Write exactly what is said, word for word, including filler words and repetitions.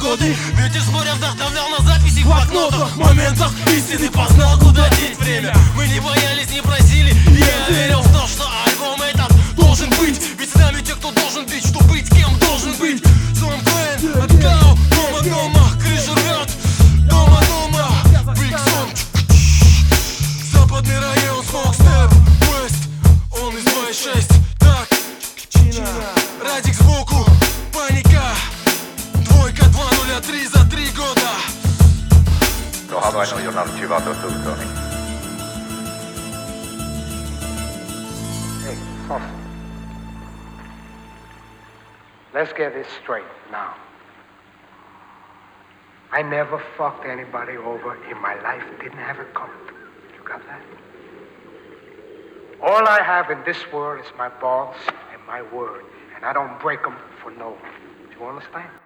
годы. Ветер с моря вдохновлял на записи в блокнотах, моментах истины познал, куда деть время. Мы не боялись, не просили, я верил в то, что альбом этот должен быть. Ведь с нами те, кто должен быть, что быть кем должен быть. Сон Клэн, отдал, дома, дома, крыша рвет, дома, дома, Big Son. Западный район, Smoke Step, West, он из два и шесть. Так, Радик сбоку, паника, двойка два нуля три за три года. No havainnon Jonan syvä totuutoni. Hey, Foster. Let's get this straight now. I never fucked anybody over in my life. Didn't have it coming. You got that? All I have in this world is my balls and my word. And I don't break them for no one. Do you understand?